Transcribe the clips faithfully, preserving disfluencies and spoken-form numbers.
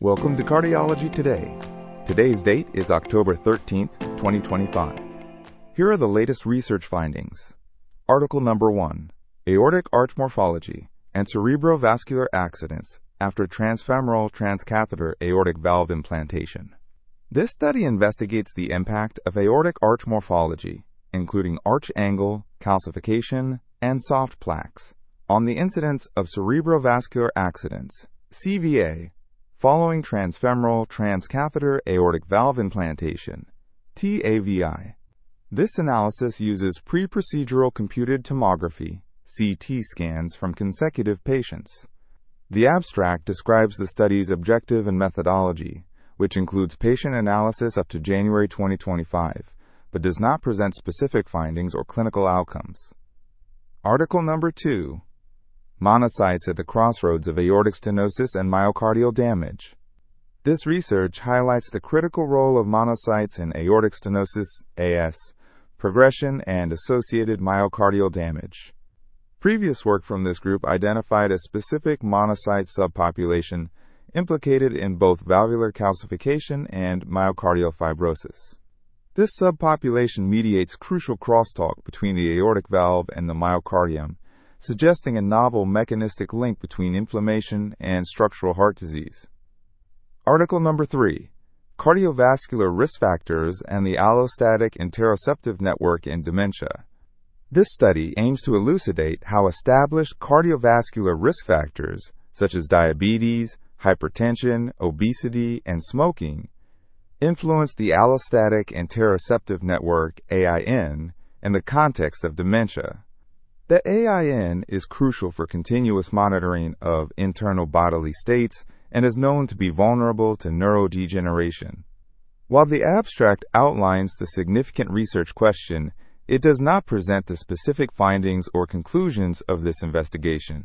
Welcome to Cardiology Today. Today's date is October thirteenth, twenty twenty-five. Here are the latest research findings. Article number one, Aortic Arch Morphology and Cerebrovascular Accidents after Transfemoral Transcatheter Aortic Valve Implantation. This study investigates the impact of aortic arch morphology, including arch angle, calcification, and soft plaques, on the incidence of cerebrovascular accidents, C V A, following transfemoral transcatheter aortic valve implantation, T A V I. This analysis uses pre-procedural computed tomography, C T scans from consecutive patients. The abstract describes the study's objective and methodology, which includes patient analysis up to January twenty twenty-five, but does not present specific findings or clinical outcomes. Article number two, Monocytes at the Crossroads of Aortic Stenosis and Myocardial Damage. This research highlights the critical role of monocytes in aortic stenosis, A S, progression and associated myocardial damage. Previous work from this group identified a specific monocyte subpopulation implicated in both valvular calcification and myocardial fibrosis. This subpopulation mediates crucial crosstalk between the aortic valve and the myocardium, suggesting a novel mechanistic link between inflammation and structural heart disease. Article number three, Cardiovascular Risk Factors and the Allostatic Interoceptive Network in Dementia. This study aims to elucidate how established cardiovascular risk factors, such as diabetes, hypertension, obesity, and smoking, influence the Allostatic Interoceptive Network, A I N, in the context of dementia. The A I N is crucial for continuous monitoring of internal bodily states and is known to be vulnerable to neurodegeneration. While the abstract outlines the significant research question, it does not present the specific findings or conclusions of this investigation.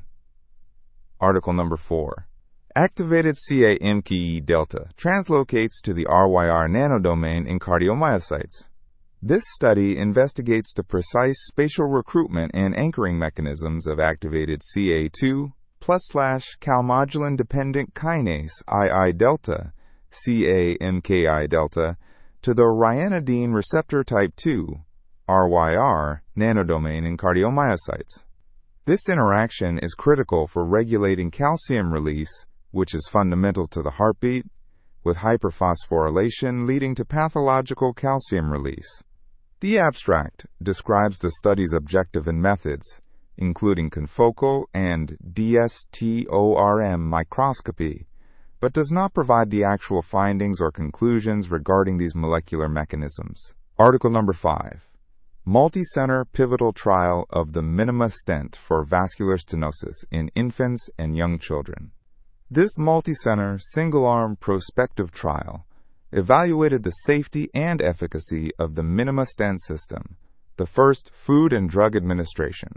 Article number four. Activated C A M K E delta translocates to the R Y R nanodomain in cardiomyocytes. This study investigates the precise spatial recruitment and anchoring mechanisms of activated C A two plus slash calmodulin-dependent kinase I I delta, C A M K I delta, to the ryanodine receptor type two, R Y R, nanodomain in cardiomyocytes. This interaction is critical for regulating calcium release, which is fundamental to the heartbeat, with hyperphosphorylation leading to pathological calcium release. The abstract describes the study's objective and methods, including confocal and D S T O R M microscopy, but does not provide the actual findings or conclusions regarding these molecular mechanisms. Article number five. Multicenter pivotal trial of the Minima stent for vascular stenosis in infants and young children. This multicenter, single-arm prospective trial evaluated the safety and efficacy of the Minima stent system, the first Food and Drug Administration,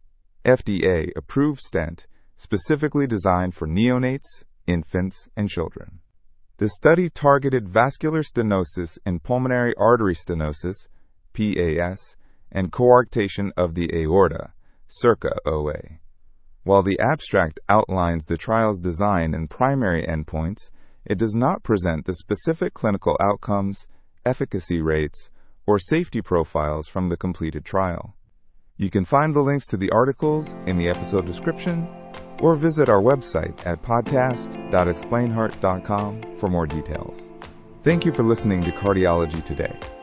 F D A-approved stent specifically designed for neonates, infants, and children. The study targeted vascular stenosis and pulmonary artery stenosis, P A S, and coarctation of the aorta, circa O A. While the abstract outlines the trial's design and primary endpoints, it does not present the specific clinical outcomes, efficacy rates, or safety profiles from the completed trial. You can find the links to the articles in the episode description or visit our website at podcast dot explain heart dot com for more details. Thank you for listening to Cardiology Today.